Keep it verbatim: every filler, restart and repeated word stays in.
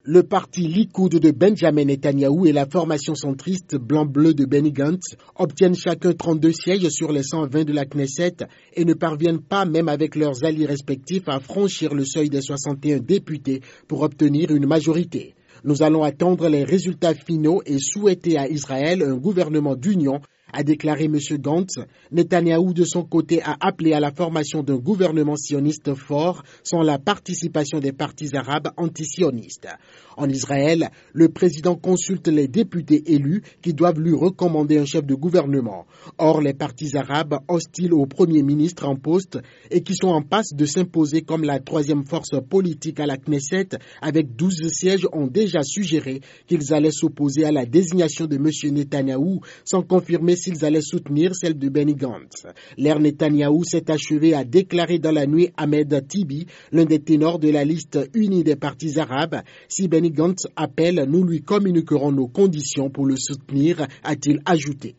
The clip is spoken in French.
Le parti Likoud de Benjamin Netanyahou et la formation centriste blanc-bleu de Benny Gantz obtiennent chacun trente-deux sièges sur les cent vingt de la Knesset et ne parviennent pas, même avec leurs alliés respectifs, à franchir le seuil des soixante et un députés pour obtenir une majorité. Nous allons attendre les résultats finaux et souhaiter à Israël un gouvernement d'union, a déclaré M. Gantz. Netanyahou, de son côté, a appelé à la formation d'un gouvernement sioniste fort sans la participation des partis arabes antisionistes. En Israël, le président consulte les députés élus qui doivent lui recommander un chef de gouvernement. Or, les partis arabes hostiles au premier ministre en poste et qui sont en passe de s'imposer comme la troisième force politique à la Knesset avec douze sièges ont déjà suggéré qu'ils allaient s'opposer à la désignation de M. Netanyahou sans confirmer s'ils allaient soutenir celle de Benny Gantz. L'ère Netanyahou s'est achevée, a déclaré dans la nuit Ahmed Tibi, l'un des ténors de la liste unie des partis arabes. Si Benny Gantz appelle, nous lui communiquerons nos conditions pour le soutenir, a-t-il ajouté.